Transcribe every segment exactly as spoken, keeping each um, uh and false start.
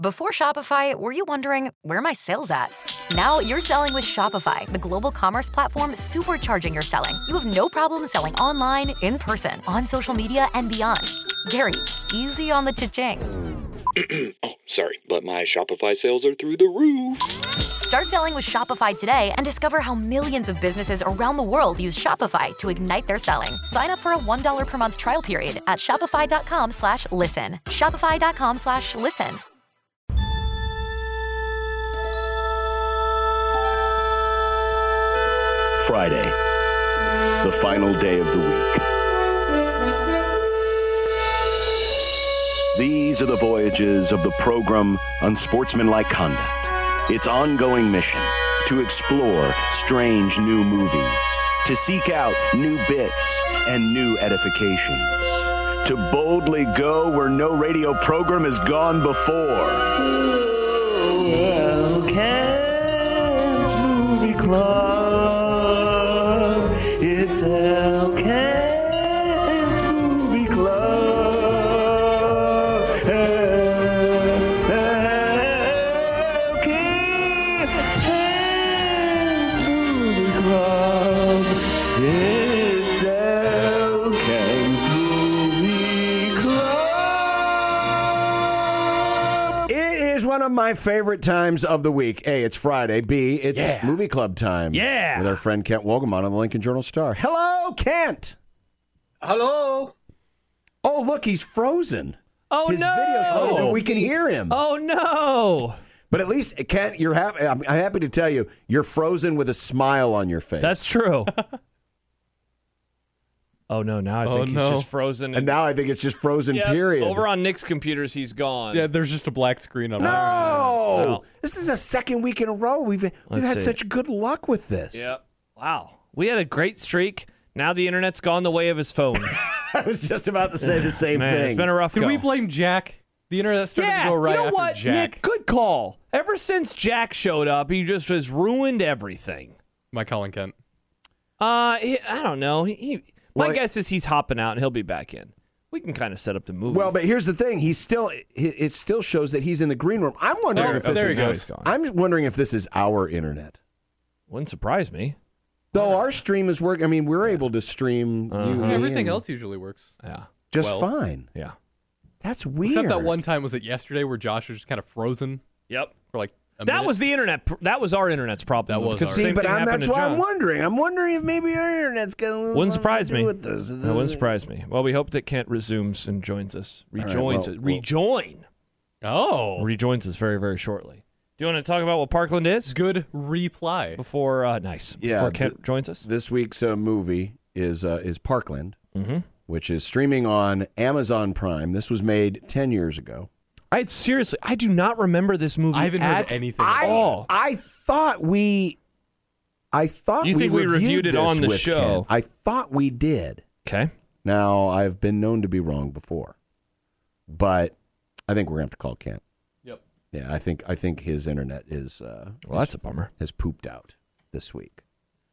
Before Shopify, were you wondering, where are my sales at? Now you're selling with Shopify, the global commerce platform supercharging your selling. You have no problem selling online, in person, on social media, and beyond. Gary, easy on the cha-ching. Oh, sorry, but my Shopify sales are through the roof. Start selling with Shopify today and discover how millions of businesses around the world use Shopify to ignite their selling. Sign up for a one dollar per month trial period at shopify.com slash listen. Shopify.com slash listen. Friday, the final day of the week. These are the voyages of the program Unsportsmanlike Conduct. Its ongoing mission to explore strange new movies, to seek out new bits and new edifications, to boldly go where no radio program has gone before. Well, Kent's Movie Club. It's El Kent's Movie Club. El, El Kent's Movie Club. It's El Kent's Movie Club. It is one of my favorite times of the week. A, it's Friday. B, it's Yeah. movie club time. Yeah. With our friend Kent Wogelman on the Lincoln Journal-Star. Hello, Kent. Hello. Oh, look, he's frozen. Oh, His no. video's frozen. We can hear him. Oh, no. But at least, Kent, you're happy. I'm I'm happy to tell you, you're frozen with a smile on your face. That's true. Oh, no. Now I Oh, think he's no. just frozen. And now I think it's just frozen, Yeah, period. Over on Nick's computers, he's gone. Yeah, there's just a black screen on no! mine. No. This is a second week in a row. We've, we've Let's had see. such good luck with this. Yep. Wow. We had a great streak. Now the internet's gone the way of his phone. I was just about to say the same Man, thing. it's been a rough Can go. we blame Jack? The internet started yeah, to go right you know after what, Jack. Nick? Good call. Ever since Jack showed up, he just has ruined everything. My Colin Kent. Uh, he, I don't know. He, he my Well, guess is he's hopping out and he'll be back in. We can kind of set up the movie. Well, but here's the thing. He's still. It it still shows that he's in the green room. I'm wondering There- if this there he is. goes. Gone. I'm wondering if this is our internet. Wouldn't surprise me. Though our stream is working. I mean, we're able to stream you, Uh-huh. me, Everything and else usually works. Yeah. just well. fine. Yeah. That's weird. Except that one time, was it yesterday, where Josh was just kind of frozen Yep. for like a That minute? was the internet. pr- That was our internet's problem. That was because ours. See, same but thing I'm, happened that's to why I'm John. wondering. I'm wondering if maybe our internet's got a little Wouldn't something surprise to do me. with this. That wouldn't surprise me. Well, we hope that Kent resumes and joins us. right, Rejoins well, us. well- Rejoin. Oh, Rejoins us very, very shortly. Do you want to talk about what Parkland is good reply. before? Uh, nice. Yeah, Before Kent th- joins us. This week's uh, movie is uh, is Parkland, Mm-hmm. which is streaming on Amazon Prime. This was made ten years ago. I seriously, I do not remember this movie. I haven't at heard anything. I all. I thought we, I thought You we think we reviewed it this on the with show? Ken. I thought we did. Okay. Now I've been known to be wrong before, but I think we're gonna have to call Kent. Yep. Yeah, I think I think his internet is uh, Well, that's a bummer. has pooped out this week.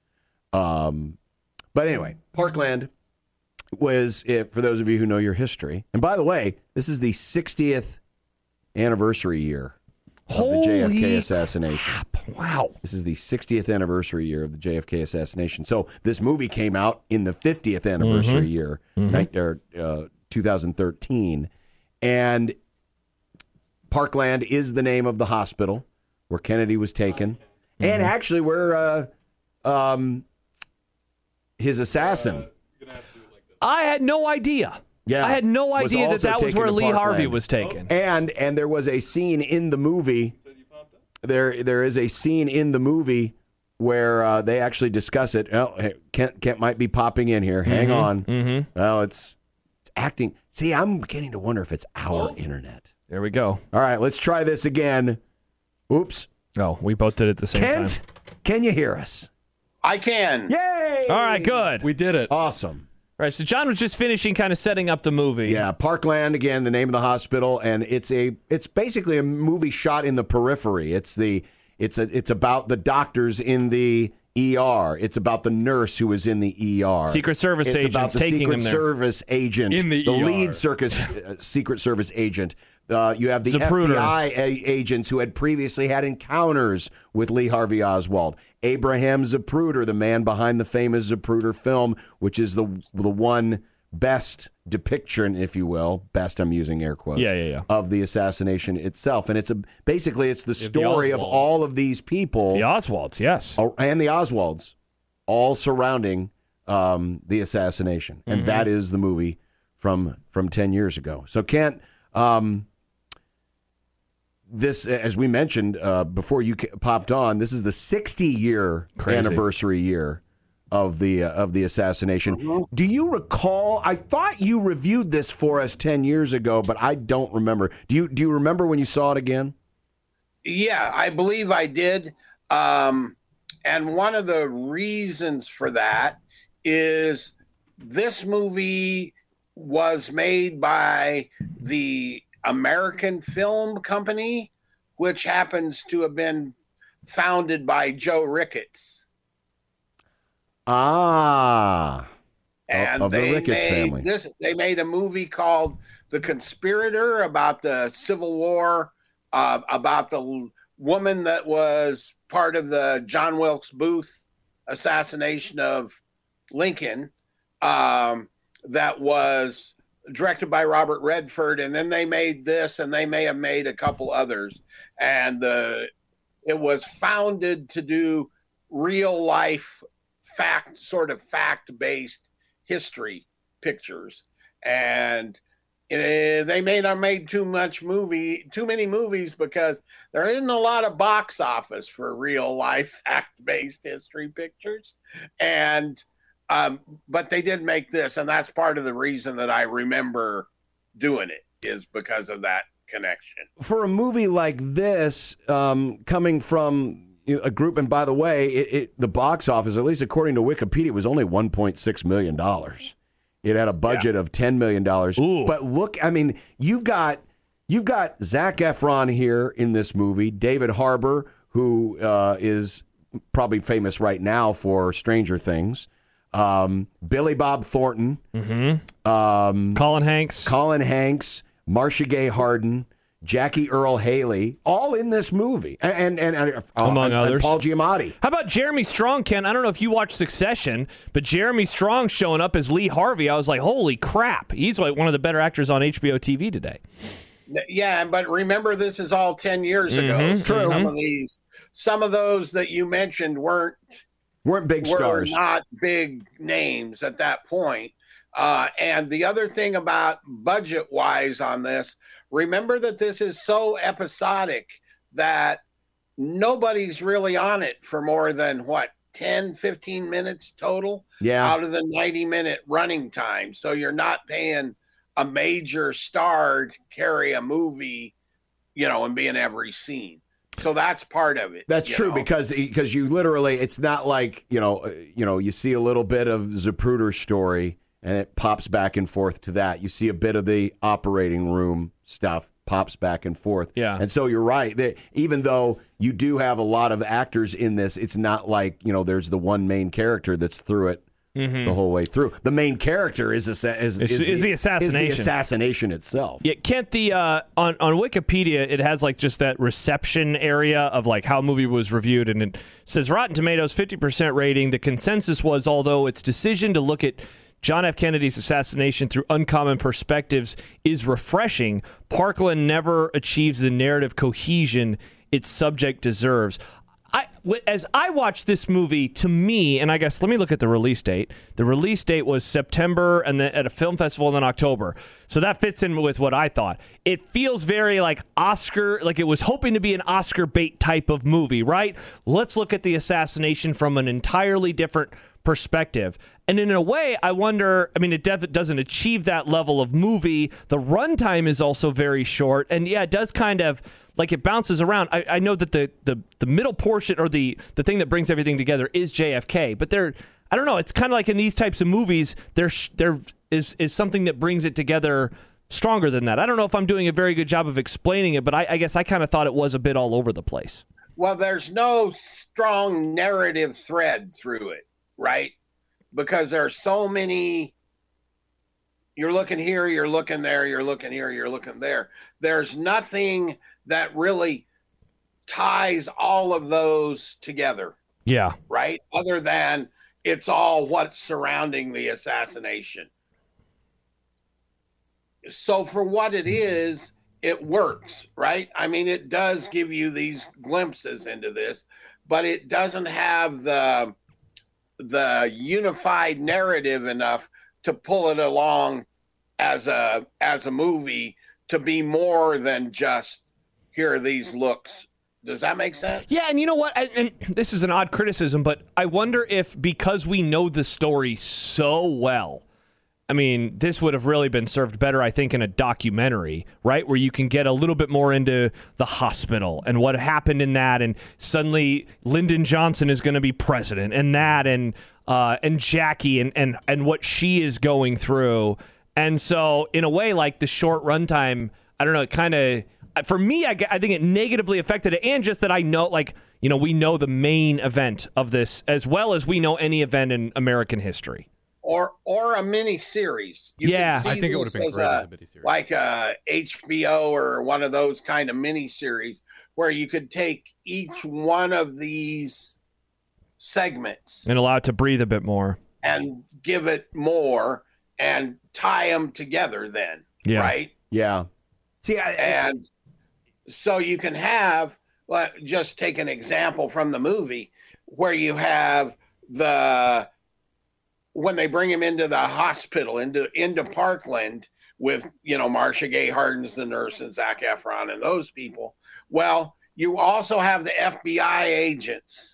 Um, but anyway, Parkland was, if, for those of you who know your history, and by the way, this is the sixtieth anniversary year of the J F K Holy assassination. Wow. This is the sixtieth anniversary year of the J F K assassination. So this movie came out in the fiftieth anniversary year, ni- or, uh, two thousand thirteen, and Parkland is the name of the hospital where Kennedy was taken, and actually where uh, um, his assassin. I had no idea. Yeah, I had no was idea that also that was taken where to Lee Harvey Parkland. was taken. And and there was a scene in the movie. There there is a scene in the movie where uh, they actually discuss it. Oh, hey, Kent Kent might be popping in here. Hang on. Mm-hmm. Well, it's it's acting. See, I'm beginning to wonder if it's our internet. There we go. All right, let's try this again. Oops. Oh, we both did it at the same Kent, time. can you hear us? I can. Yay! All right, good. We did it. Awesome. All right, so John was just finishing kind of setting up the movie. Yeah, Parkland again, the name of the hospital, and it's a it's basically a movie shot in the periphery. It's the it's a it's about the doctors in the E R. It's about the nurse who was in the E R. Secret Service it's agents about the taking Secret him there. Service agent In the E R. lead circus uh, Secret Service agent Uh, you have the Zapruder. F B I a- agents who had previously had encounters with Lee Harvey Oswald. Abraham Zapruder, the man behind the famous Zapruder film, which is the the one best depiction, if you will, best I'm using air quotes, Yeah, yeah, yeah. of the assassination itself. And it's a basically it's the Yeah, the story of Oswalds. all of these people. The Oswalds, yes. Oh, and the Oswalds, all surrounding um, the assassination, and Mm-hmm. that is the movie from from ten years ago. So, Kent, um, this, as we mentioned uh, before you ca- popped on, this is the sixty-year Crazy. anniversary year of the uh, of the assassination. Mm-hmm. Do you recall? I thought you reviewed this for us ten years ago, but I don't remember. Do you do you remember when you saw it again? Yeah, I believe I did. Um, and one of the reasons for that is this movie was made by the American Film Company, which happens to have been founded by Joe Ricketts. Ah, And of the they Ricketts made family. this. They made a movie called The Conspirator about the Civil War, uh, about the l- woman that was part of the John Wilkes Booth assassination of Lincoln. Um, that was directed by Robert Redford, and then they made this, and they may have made a couple others. And uh, it was founded to do real life fact, sort of fact based history pictures. And uh, they may not made too much movie, too many movies, because there isn't a lot of box office for real life fact based history pictures. And um, but they did make this, and that's part of the reason that I remember doing it, is because of that connection. For a movie like this, um, coming from you know, a group, and by the way, it, it, the box office, at least according to Wikipedia, was only one point six million dollars. It had a budget of ten million dollars. Ooh. But look, I mean, you've got you've got Zac Efron here in this movie, David Harbour, who uh, is probably famous right now for Stranger Things, um, Billy Bob Thornton, um, Colin Hanks. Colin Hanks, Marcia Gay Harden, Jackie Earle Haley, all in this movie, and and, and uh, Among and, others. and Paul Giamatti. How about Jeremy Strong, Ken? I don't know if you watched Succession, but Jeremy Strong showing up as Lee Harvey, I was like, holy crap. He's like one of the better actors on H B O T V today. Yeah, but remember, this is all ten years ago. Mhm, So true. some of these, some of those that you mentioned weren't Weren't big were stars. not big names at that point. Uh, and the other thing about budget wise on this, remember that this is so episodic that nobody's really on it for more than what, ten, fifteen minutes total Yeah. out of the ninety minute running time. So you're not paying a major star to carry a movie, you know, and be in every scene. So that's part of it. That's you true know? because because you literally, it's not like you know uh, you know you see a little bit of Zapruder's story and it pops back and forth to that. You see a bit of the operating room stuff pops back and forth. Yeah. And so you're right that even though you do have a lot of actors in this, it's not like you know there's the one main character that's through it the whole way through. The main character is assa- is, Is- is the assassination. is the assassination itself. Yeah, Kent, the uh, on on Wikipedia, it has like just that reception area of like how a movie was reviewed, and it says Rotten Tomatoes fifty percent rating. The consensus was, although its decision to look at John F. Kennedy's assassination through uncommon perspectives is refreshing, Parkland never achieves the narrative cohesion its subject deserves. I, as I watched this movie, to me, and I guess let me look at the release date. The release date was September, and then at a film festival in October. So that fits in with what I thought. It feels very like Oscar, like it was hoping to be an Oscar bait type of movie, right? Let's look at the assassination from an entirely different perspective. And in a way, I wonder, I mean, it def- doesn't achieve that level of movie. The runtime is also very short. And yeah, it does kind of, like it bounces around. I, I know that the, the the middle portion or the, the thing that brings everything together is J F K. But there, I don't know, it's kind of like in these types of movies, there, sh- there is, is something that brings it together stronger than that. I don't know if I'm doing a very good job of explaining it, but I, I guess I kind of thought it was a bit all over the place. Well, there's no strong narrative thread through it, right? Because there are so many, you're looking here, you're looking there, you're looking here, you're looking there. There's nothing that really ties all of those together. Yeah. Right? Other than it's all what's surrounding the assassination. So for what it is, it works, right? I mean, it does give you these glimpses into this, but it doesn't have the the unified narrative enough to pull it along as a as a movie to be more than just here are these looks. Does that make sense? Yeah, and you know what? And, and this is an odd criticism, but I wonder if because we know the story so well, I mean, this would have really been served better, I think, in a documentary, right? Where you can get a little bit more into the hospital and what happened in that, and suddenly Lyndon Johnson is going to be president, and that, and uh, and Jackie, and, and and what she is going through. And so, in a way, like the short runtime, I don't know, it kind of, for me, I, I think it negatively affected it, and just that I know, like, you know, we know the main event of this as well as we know any event in American history. Or or a mini series. You Yeah. can see I think it would have this been as great a- as a mini series. like a H B O or one of those kind of mini series where you could take each one of these segments And allow it to breathe a bit more. and give it more and tie them together then, Yeah. right? Yeah. See, I, And so you can have, like, just take an example from the movie where you have the, when they bring him into the hospital, into, into Parkland with, you know, Marcia Gay Harden's the nurse and Zac Efron and those people. Well, you also have the F B I agents,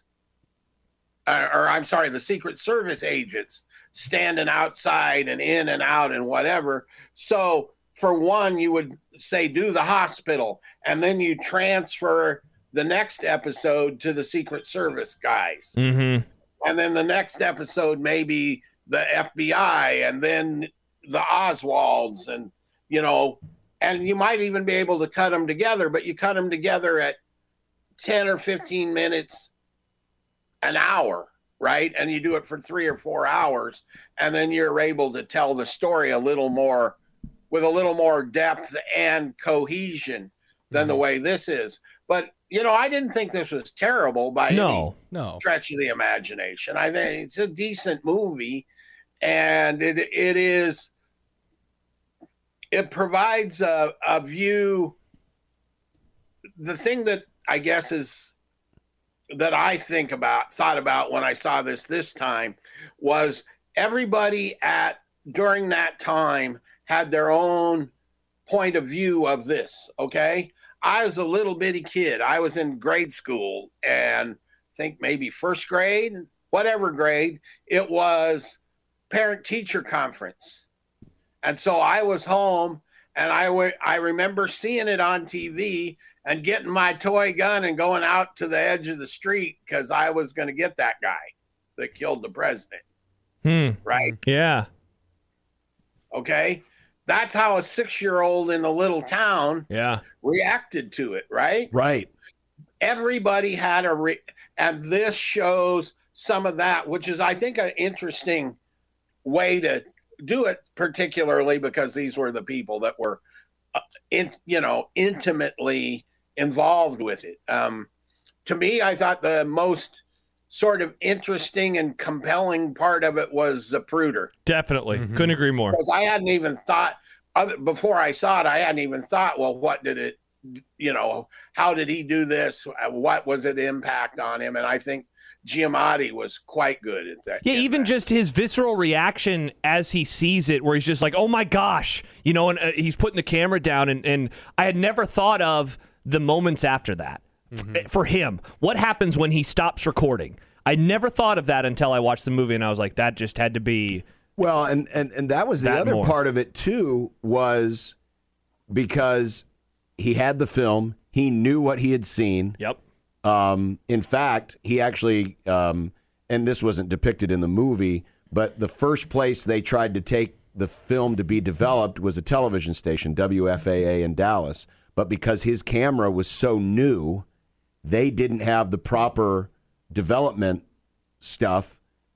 uh, or I'm sorry, the Secret Service agents standing outside and in and out and whatever. So for one, you would say do the hospital, and then you transfer the next episode to the Secret Service guys. Mm-hmm. And then the next episode, maybe the F B I, and then the Oswalds, and, you know, and you might even be able to cut them together, but you cut them together at ten or fifteen minutes an hour, right? And you do it for three or four hours, and then you're able to tell the story a little more, with a little more depth and cohesion than Mm-hmm. the way this is. But, you know, I didn't think this was terrible by any No. No. stretch of the imagination. I think it's a decent movie, and it it is it provides a, a view. The thing that I guess is that I think about, thought about when I saw this this time, was everybody at during that time had their own point of view of this. Okay, I was a little bitty kid. I was in grade school, and I think maybe first grade, whatever grade, it was parent-teacher conference. And so I was home, and I, w- I remember seeing it on T V and getting my toy gun and going out to the edge of the street because I was going to get that guy that killed the president, Hmm. right? Yeah. Okay? That's how a six-year-old in a little town Yeah. reacted to it, right? right. Everybody had a re- and this shows some of that, which is, I think, an interesting way to do it, particularly because these were the people that were uh, in, you know, intimately involved with it. Um, to me, I thought the most sort of interesting and compelling part of it was Zapruder, Definitely. Mhm. Couldn't agree more. because I hadn't even thought other, before I saw it, I hadn't even thought, well, what did it, you know, how did he do this? What was it impact on him? And I think Giamatti was quite good at that. Yeah, in even that. just his visceral reaction as he sees it, where he's just like, oh my gosh, you know, and uh, he's putting the camera down. And, and I had never thought of the moments after that F- for him. What happens when he stops recording? I never thought of that until I watched the movie, and I was like, that just had to be. Well, and, and, and that was the That other more. part of it, too, was because he had the film, he knew what he had seen. Yep. Um, in fact, he actually, um, and this wasn't depicted in the movie, but the first place they tried to take the film to be developed was a television station, W F A A in Dallas. But because his camera was so new, they didn't have the proper development stuff.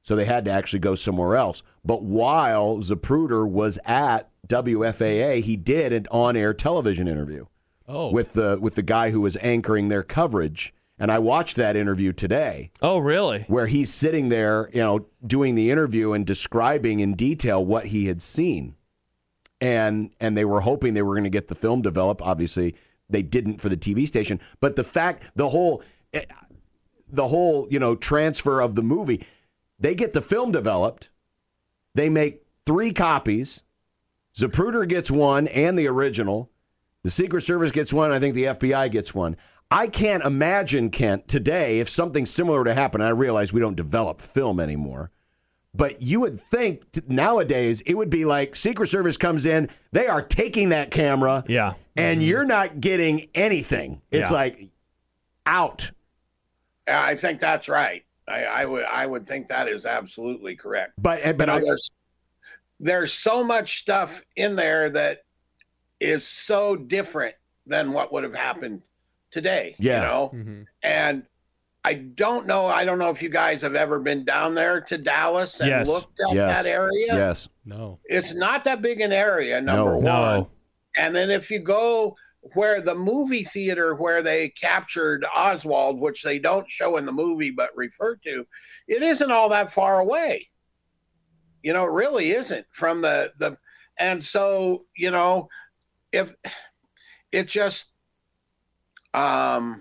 So they had to actually go somewhere else. But while Zapruder was at W F A A, he did an on-air television interview Oh. with the with the guy who was anchoring their coverage. And I watched that interview today. Oh, really? Where he's sitting there, you know, doing the interview and describing in detail what he had seen. And and they were hoping they were going to get the film developed. Obviously, they didn't for the T V station. But the fact, the whole, the whole, you know, transfer of the movie, they get the film developed. They make three copies. Zapruder gets one and the original. The Secret Service gets one. I think the F B I gets one. I can't imagine, Kent, today, if something similar to happen. I realize we don't develop film anymore. But you would think t- nowadays it would be like Secret Service comes in, they are taking that camera, Yeah. and you're not getting anything. It's Yeah. like out. Yeah, I think that's right. I, I would I would think that is absolutely correct. But but You know, I, there's there's so much stuff in there that is so different than what would have happened today. Yeah. You know? Mhm. And I don't know. I don't know if you guys have ever been down there to Dallas and Yes. looked at Yes. that area. yes, No. It's not that big an area, number No. one. No. And then if you go where the movie theater where they captured Oswald, which they don't show in the movie but refer to, it isn't all that far away. You know, it really isn't from the the and so, you know, if it just um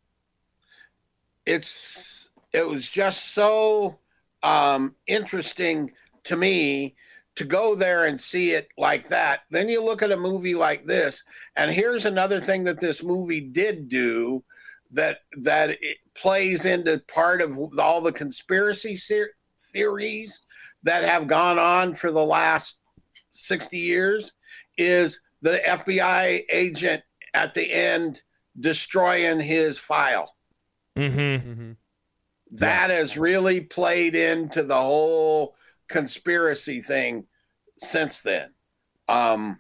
it's it was just so um interesting to me to go there and see it like that. Then you look at a movie like this, and here's another thing that this movie did do that that it plays into part of all the conspiracy ser- theories that have gone on for the last sixty years is the F B I agent at the end destroying his file. Mm-hmm. Mm-hmm. That has really played into the whole conspiracy thing since then. Um,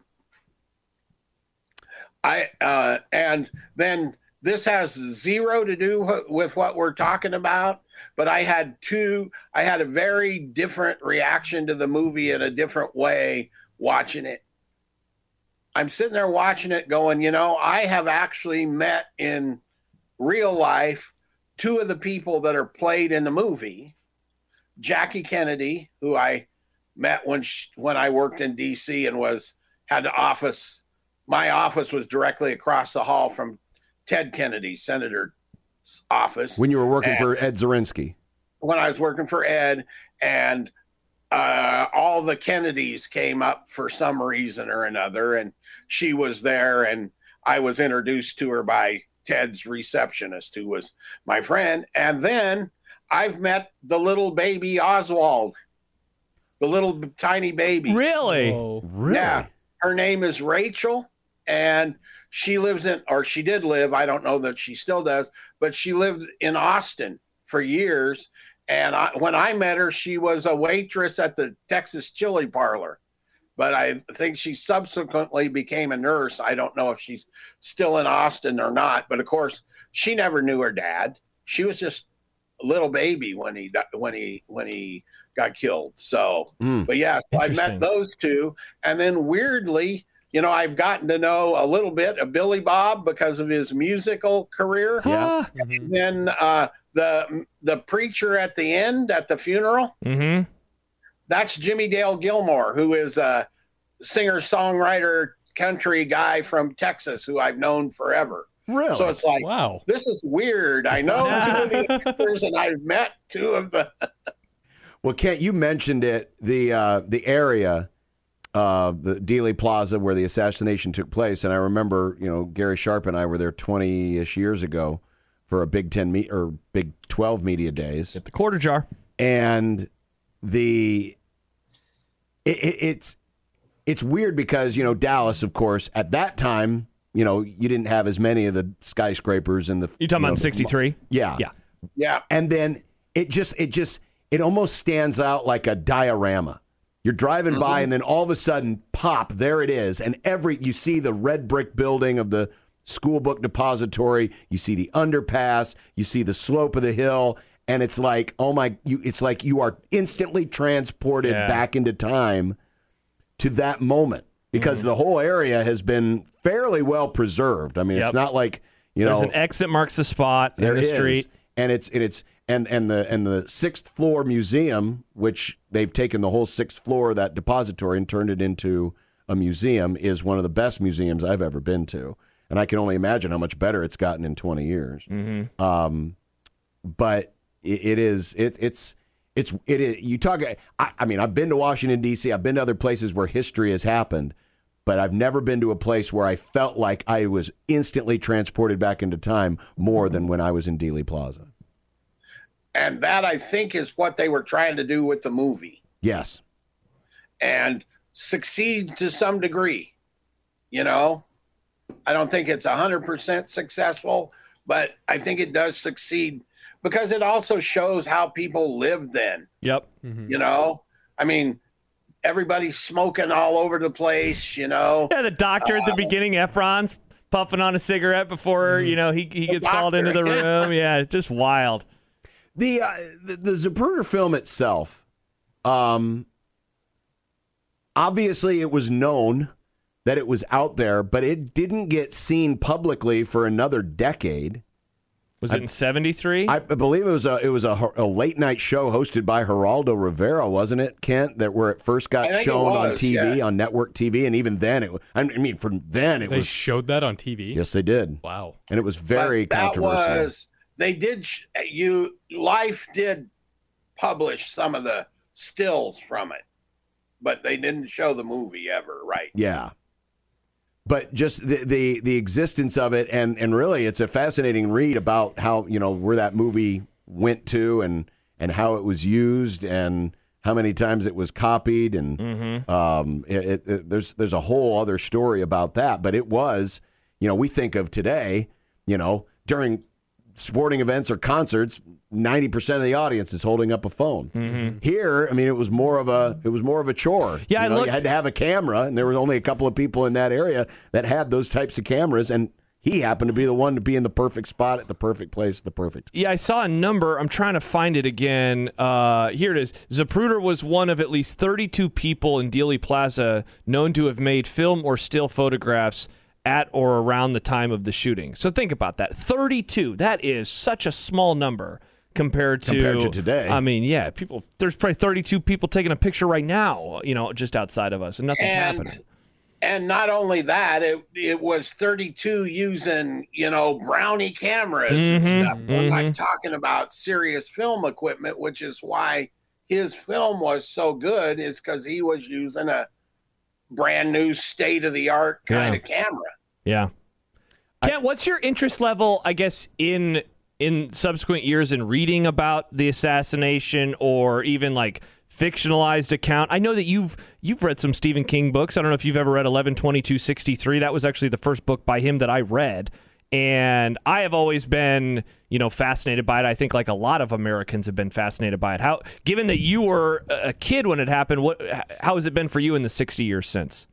I uh, and then this has zero to do wh- with what we're talking about, but I had two. I had a very different reaction to the movie in a different way watching it. I'm sitting there watching it, going, you know, I have actually met in real life two of the people that are played in the movie. Jackie Kennedy, who I met when she, when I worked in D C and was had the office. My office was directly across the hall from Ted Kennedy, Senator's office. when you were working And- for Ed Zirinsky. When I was working for Ed, and uh, all the Kennedys came up for some reason or another, and she was there, and I was introduced to her by Ted's receptionist, who was my friend. And then I've met the little baby Oswald, the little tiny baby. Really? Whoa. Really? Yeah. Her name is Rachel, and she lives in, or she did live, I don't know that she still does, but she lived in Austin for years. And I, when I met her, she was a waitress at the Texas Chili Parlor. But I think she subsequently became a nurse. I don't know if she's still in Austin or not. But of course, she never knew her dad. She was just a little baby when he di- when he when he got killed. So, Mm. but yeah, so I Interesting. met those two, and then weirdly, you know, I've gotten to know a little bit of Billy Bob because of his musical career. Yeah. Mhm. Then uh, the the preacher at the end at the funeral. Mm-hmm. That's Jimmy Dale Gilmore, who is a singer songwriter country guy from Texas who I've known forever. Really? So it's like, Wow. this is weird. I know two of the actors, and I've met two of the. Well, Kent, you mentioned it, the uh, the area, uh, the Dealey Plaza where the assassination took place, and I remember, you know, Gary Sharp and I were there twenty-ish years ago for a Big Ten me- or Big twelve media days, Get the quarter jar. and the it, it, it's it's weird because, you know, Dallas, of course, at that time, you know, you didn't have as many of the skyscrapers and the You talking know, about sixty-three? yeah Yeah. Yeah. and then it just it just it almost stands out like a diorama. You're driving by, and then all of a sudden, pop, there it is, and every you see the red brick building of the school book depository, you see the underpass, you see the slope of the hill, and it's like, oh my, you, it's like you are instantly transported Yeah. back into time to that moment because mm-hmm. the whole area has been fairly well preserved. I mean, Yep. it's not like, you There's know, an X that marks the spot there in the is, street. and it's and it's and and the and the sixth floor museum, which they've taken the whole sixth floor of that depository and turned it into a museum, is one of the best museums I've ever been to, and I can only imagine how much better it's gotten in twenty years. Mm-hmm. Um, but it, it is it it's it's it is you talk. I, I mean, I've been to Washington D C. I've been to other places where history has happened. But I've never been to a place where I felt like I was instantly transported back into time more than when I was in Dealey Plaza. And that, I think, is what they were trying to do with the movie. Yes. And succeed to some degree. You know, I don't think it's one hundred percent successful, but I think it does succeed because it also shows how people lived then. Yep. Mm-hmm. You know, I mean, everybody's smoking all over the place, you know. Yeah, the doctor at the Uh, beginning, Efron's puffing on a cigarette before, you know, he he gets called into the room. Yeah, just wild. The, uh, the the Zapruder film itself, um, obviously it was known that it was out there, but it didn't get seen publicly for another decade. Was it in seventy-three? I believe it was a it was a, a late night show hosted by Geraldo Rivera, wasn't it, Kent? That where it first got I think it shown was, on T V, yeah. on network T V, and even then, it I mean, from then it They was showed that on T V? yes, they did, Wow. and it was very But that controversial. was, they did, sh- you, Life did publish some of the stills from it, but they didn't show the movie ever, right? Yeah. But just the, the the existence of it, and, and really, it's a fascinating read about how, you know, where that movie went to and, and how it was used and how many times it was copied. And Mm-hmm. um, it, it, it- there's there's a whole other story about that. But it was, you know, we think of today, you know, during sporting events or concerts, ninety percent of the audience is holding up a phone. Mm-hmm. Here, I mean, it was more of a it was more of a chore. Yeah, you I know, looked- you had to have a camera, and there were only a couple of people in that area that had those types of cameras, and he happened to be the one to be in the perfect spot at the perfect place, at the perfect. Yeah, I saw a number. I'm trying to find it again. Uh, here it is. Zapruder was one of at least thirty-two people in Dealey Plaza known to have made film or still photographs at or around the time of the shooting. So think about that. thirty-two. That is such a small number compared to Compared to today. I mean, yeah, people. There's probably thirty-two people taking a picture right now, you know, just outside of us, and nothing's And, happening. and not only that, it it was thirty-two using, you know, brownie cameras Mhm, and stuff. We're mhm. not talking about serious film equipment, which is why his film was so good, is because he was using a brand new state of the art kind Yeah. of camera. Yeah. Kent, what's your interest level, I guess, in in subsequent years in reading about the assassination or even like fictionalized account? I know that you've you've read some Stephen King books. I don't know if you've ever read eleven twenty-two sixty-three. That was actually the first book by him that I read. And I have always been, you know, fascinated by it. I think like a lot of Americans have been fascinated by it. How, given that you were a kid when it happened, what how has it been for you in the sixty years since?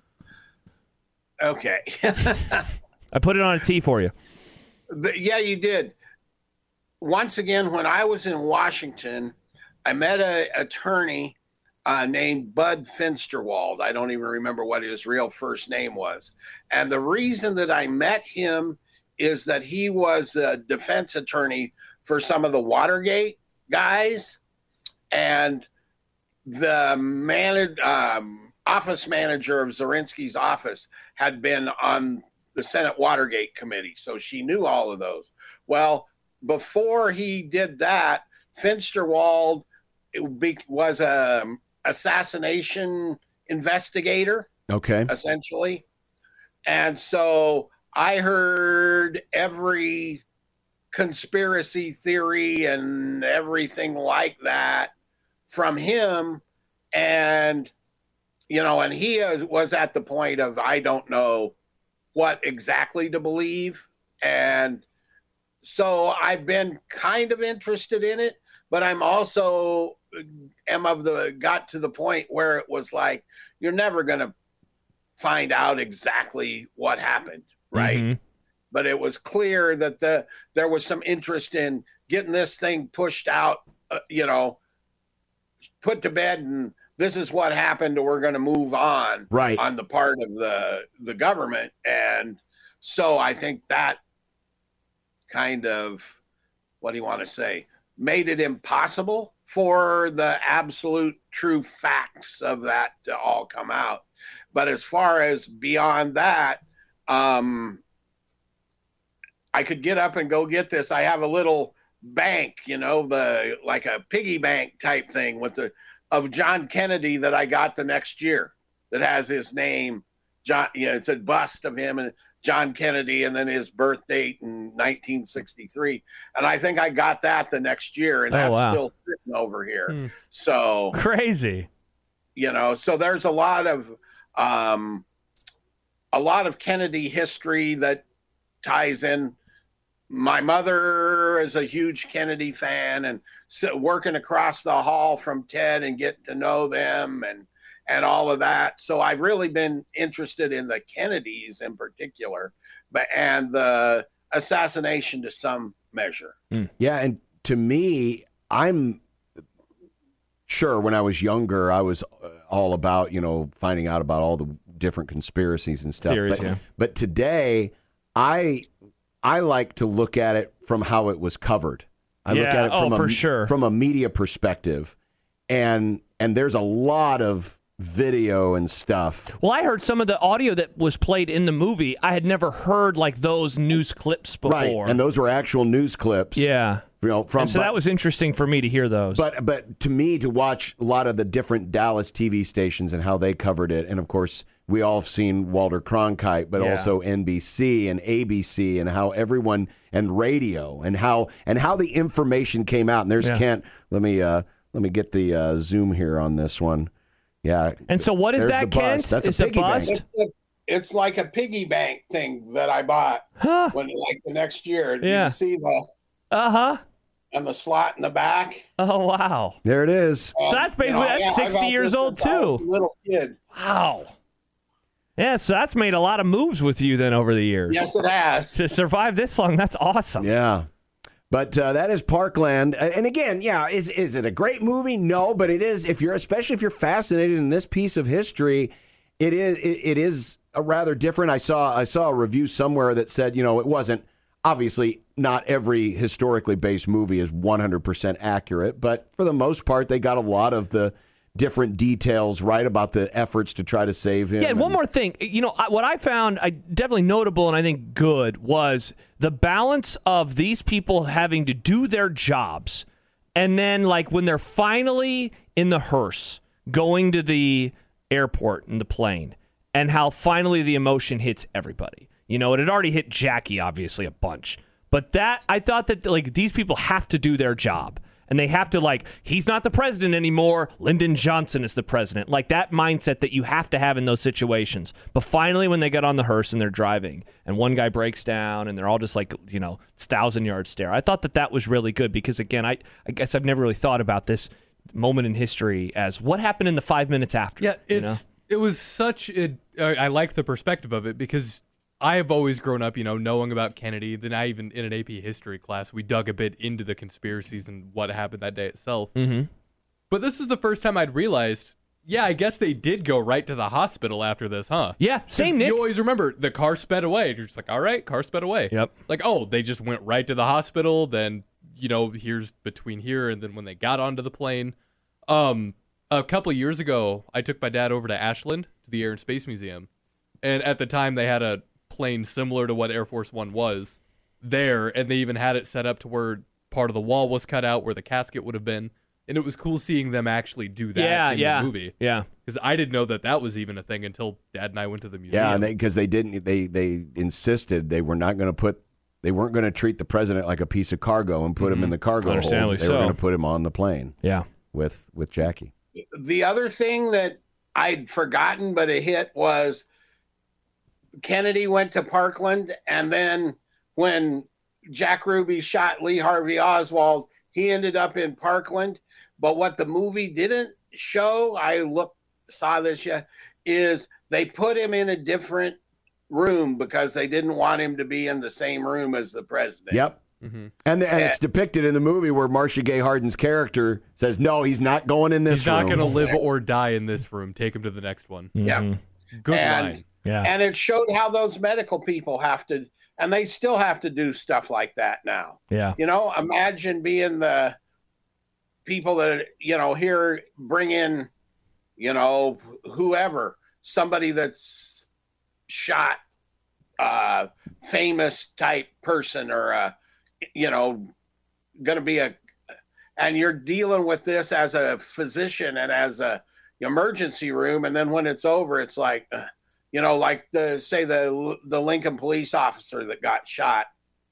Okay. I put it on a tee for you. But yeah, you did. Once again, when I was in Washington, I met an attorney uh, named Bud Finsterwald. I don't even remember what his real first name was. And the reason that I met him is that he was a defense attorney for some of the Watergate guys. And the man, um, office manager of Zorinsky's office had been on the Senate Watergate committee. So she knew all of those. Well, before he did that, Finsterwald was a assassination investigator, Okay. essentially. And so I heard every conspiracy theory and everything like that from him. And, you know, and he is, was at the point of, I don't know what exactly to believe. And so I've been kind of interested in it, but I'm also am of the got to the point where it was like, you're never going to find out exactly what happened. Right. Mhm. but it was clear that the there was some interest in getting this thing pushed out, uh, you know, put to bed, and this is what happened, or we're going to move on, Right. on the part of the the government. And so I think that kind of, what do you want to say, made it impossible for the absolute true facts of that to all come out. But as far as beyond that, um, I could get up and go get this. I have a little bank, you know, the like a piggy bank type thing with the of John Kennedy that I got the next year that has his name. John, you know, it's a bust of him and John Kennedy, and then his birth date in nineteen sixty-three. And I think I got that the next year, and Oh, that's wow. still sitting over here. Hmm. So Crazy. you know, so there's a lot of um, a lot of Kennedy history that ties in. My mother is a huge Kennedy fan, and so working across the hall from Ted and getting to know them and and all of that. So I've really been interested in the Kennedys in particular, but and the assassination to some measure. Yeah, and to me, I'm sure when I was younger, I was uh, all about, you know, finding out about all the different conspiracies and stuff. Theories, but, yeah. but today, I I like to look at it from how it was covered. I look Yeah, at it oh, from a, for sure. from a media perspective, and and there's a lot of video and stuff. Well, I heard some of the audio that was played in the movie. I had never heard like those news clips before. Right, and those were actual news clips. yeah. You know, from And so but- that was interesting for me to hear those. But but to me, to watch a lot of the different Dallas T V stations and how they covered it, and of course we all have seen Walter Cronkite, but Yeah. also N B C and A B C, and how everyone and radio and how and how the information came out. And there's Yeah. can't let me uh, let me get the uh, zoom here on this one. Yeah. And so what is There's that, the bust. Kent? That's a It's a piggy bank. bust? It's, a, it's like a piggy bank thing that I bought Huh. when like the next year. Yeah. You see the Uh-huh. and the slot in the back. Oh, wow. There it is. And, So that's basically- you know, that's yeah, I've sixty had years this old, since I was too. a little kid. Wow. Yeah, so that's made a lot of moves with you then over the years. Yes, it has. To survive this long, that's awesome. Yeah. But uh, that is Parkland, A- and again, yeah, is is it a great movie? No, but it is. If you're, especially if you're fascinated in this piece of history, it is. It, it is a rather different. I saw I saw a review somewhere that said, you know, it wasn't obviously not every historically based movie is one hundred percent accurate, but for the most part, they got a lot of the different details right about the efforts to try to save him. Yeah, and one and- more thing. You know, I, what I found I definitely notable and I think good was the balance of these people having to do their jobs, and then like when they're finally in the hearse going to the airport in the plane, and how finally the emotion hits everybody. You know, it had already hit Jackie obviously a bunch, but that I thought that like these people have to do their job. And they have to, like, he's not the president anymore. Lyndon Johnson is the president. Like, that mindset that you have to have in those situations. But finally, when they get on the hearse and they're driving, and one guy breaks down, and they're all just like, you know, thousand-yard stare. I thought that that was really good because, again, I, I guess I've never really thought about this moment in history as what happened in the five minutes after. Yeah, you it's know? it was such a. Uh, I like the perspective of it because I have always grown up, you know, knowing about Kennedy. Then I even in an A P history class, we dug a bit into the conspiracies and what happened that day itself. Mhm. But this is the first time I'd realized, yeah, I guess they did go right to the hospital after this, huh? Yeah, 'Cause same, Nick. You always remember the car sped away. You're just like, all right, car sped away. Yep. Like, oh, they just went right to the hospital. Then, you know, here's between here and then when they got onto the plane. Um, a couple of years ago, I took my dad over to Ashland to the Air and Space Museum, and at the time they had a plane similar to what Air Force One was there, and they even had it set up to where part of the wall was cut out where the casket would have been, and it was cool seeing them actually do that Yeah, in yeah. the movie. Yeah. Because I didn't know that that was even a thing until Dad and I went to the museum. Yeah, and because they, they didn't, they they insisted they were not going to put, they weren't going to treat the president like a piece of cargo and put him in the cargo hold. Understandably They so. were going to put him on the plane Yeah. with with Jackie. The other thing that I'd forgotten but it hit was Kennedy went to Parkland, and then when Jack Ruby shot Lee Harvey Oswald, he ended up in Parkland. But what the movie didn't show, I looked, saw this, yeah, is they put him in a different room because they didn't want him to be in the same room as the president. Yep. Mm-hmm. And, the, and it's depicted in the movie where Marcia Gay Harden's character says, no, he's not going in this He's room. not going to live or die in this room. Take him to the next one. Yeah. Good And- line. Yeah. And it showed how those medical people have to, and they still have to do stuff like that now. Yeah. You know, imagine being the people that, you know, here bring in, you know, whoever, somebody that's shot, uh, famous type person or, a, you know, going to be a, and you're dealing with this as a physician and as a emergency room. And then when it's over, it's like, uh, you know, like the, say the, the Lincoln police officer that got shot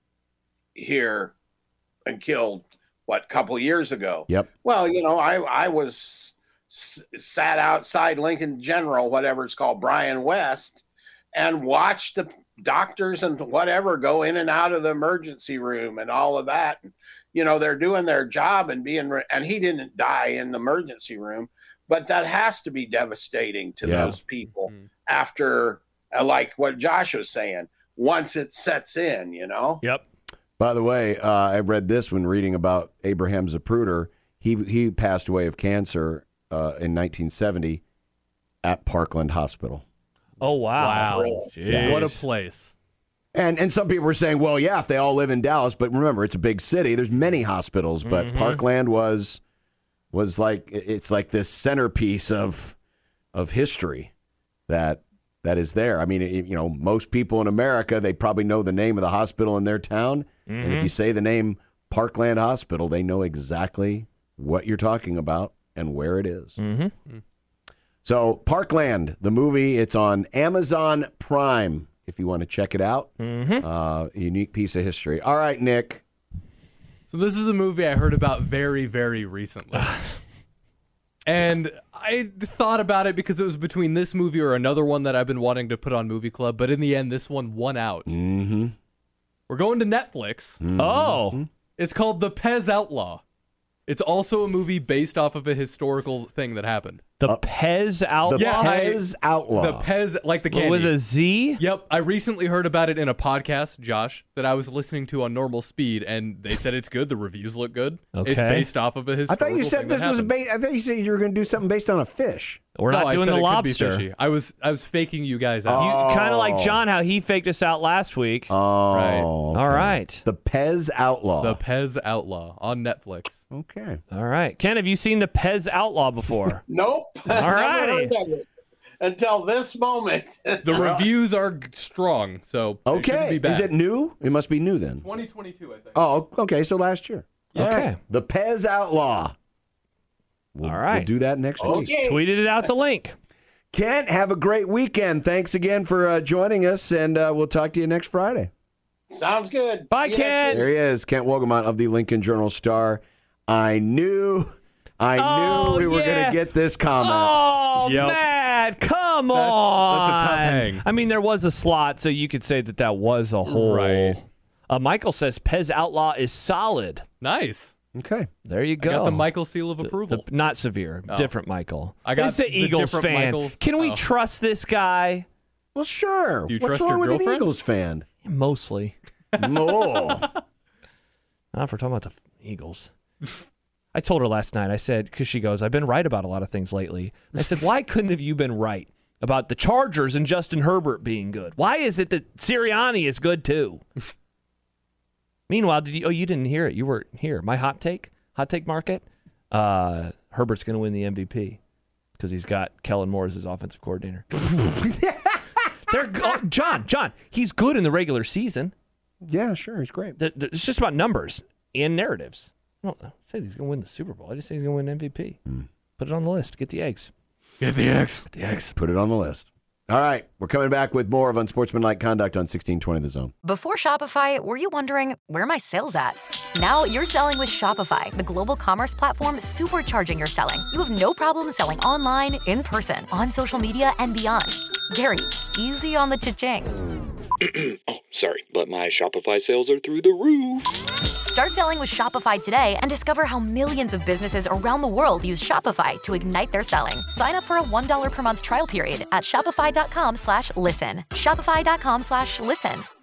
here and killed, what, couple years ago. Yep. Well, you know, I, I was s- sat outside Lincoln General, whatever it's called, Brian West, and watched the doctors and whatever go in and out of the emergency room and all of that. You know, they're doing their job and being, re- and he didn't die in the emergency room, but that has to be devastating to Yeah. those people Mhm. after, uh, like what Josh was saying, once it sets in, you know? Yep. By the way, uh, I read this when reading about Abraham Zapruder. He he passed away of cancer uh, in nineteen seventy at Parkland Hospital. Oh, wow. Wow. Jeez. What a place. And and some people were saying, well, yeah, if they all live in Dallas, but remember, it's a big city. There's many hospitals, but Mhm. Parkland was was like it's like this centerpiece of of history that that is there. I mean, it, you know, most people in America, they probably know the name of the hospital in their town, and if you say the name Parkland Hospital, they know exactly what you're talking about and where it is. Mm-hmm. So Parkland, the movie, it's on Amazon Prime if you want to check it out. Mm-hmm. Uh, unique piece of history. All right, Nick. So this is a movie I heard about very, very recently. And I thought about it because it was between this movie or another one that I've been wanting to put on Movie Club, but in the end, this one won out. Mm-hmm. We're going to Netflix. Oh. It's called The Pez Outlaw. It's also a movie based off of a historical thing that happened. The Pez Outlaw? The Yeah, I- Pez Outlaw. The Pez, like the candy. With a Z? Yep, I recently heard about it in a podcast, Josh, that I was listening to on normal speed, and they said it's good. The reviews look good. It's Okay. based off of a I historical thought you said thing that this was a happened. ba- I thought you said you were going to do something based on a fish. We're No, not I doing said the it could be lobster. fishy. I was I was faking you guys out. You kind of like Oh. John, how he faked us out last week. Oh, Right. All okay. right. The Pez Outlaw. The Pez Outlaw on Netflix. okay. All right. Ken, have you seen the Pez Outlaw before? Nope. All Never righty. heard of it until this moment. The reviews are g- strong, so it shouldn't Okay. be bad. Is it new? It must be new then. twenty twenty-two, I think. Oh, okay. So last year. All Okay. right. The Pez Outlaw. We'll, All right. We'll do that next week. Okay. Tweeted it out the link. Kent, have a great weekend. Thanks again for uh, joining us, and uh, we'll talk to you next Friday. Sounds good. Bye, See you next Ken. week. There he is, Kent Wogemont of the Lincoln Journal-Star. I knew, I Oh, knew we were going yeah. to get this comment. Oh, Yep. Matt, come That's- on. that's a tough hang. I mean, there was a slot, so you could say that that was a hole. Right. Uh, Michael says Pez Outlaw is solid. Nice. Okay. There you I go. got the Michael seal of The- approval. the- not severe. Oh. Different Michael. I got He's the the Eagles different fan. Michael. Can we Oh. trust this guy? Well, sure. Do you What's trust wrong your with an girlfriend? Eagles fan? Mostly. No. Not if we're talking about the Eagles. I told her last night, I said, because she goes, I've been right about a lot of things lately. I said, why couldn't have you been right about the Chargers and Justin Herbert being good? Why is it that Sirianni is good too? Meanwhile, did you, oh, you didn't hear it. You were here. My hot take, hot take market, uh, Herbert's going to win the M V P because he's got Kellen Moore as his offensive coordinator. They're oh, John, John, he's good in the regular season. Yeah, sure. He's great. Th- th- It's just about numbers and narratives. I don't say he's going to win the Super Bowl. I just say he's going to win M V P. Put it on the list. Get the eggs. Get the X. Get the eggs. Put it on the list. All right. We're coming back with more of Unsportsmanlike Conduct on sixteen twenty The Zone. Before Shopify, were you wondering, where are my sales at? Now you're selling with Shopify, the global commerce platform supercharging your selling. You have no problem selling online, in person, on social media, and beyond. Gary, easy on the cha-ching. Oh, sorry, but my Shopify sales are through the roof. Start selling with Shopify today and discover how millions of businesses around the world use Shopify to ignite their selling. Sign up for a one dollar per month trial period at shopify.com slash listen. Shopify.com slash listen.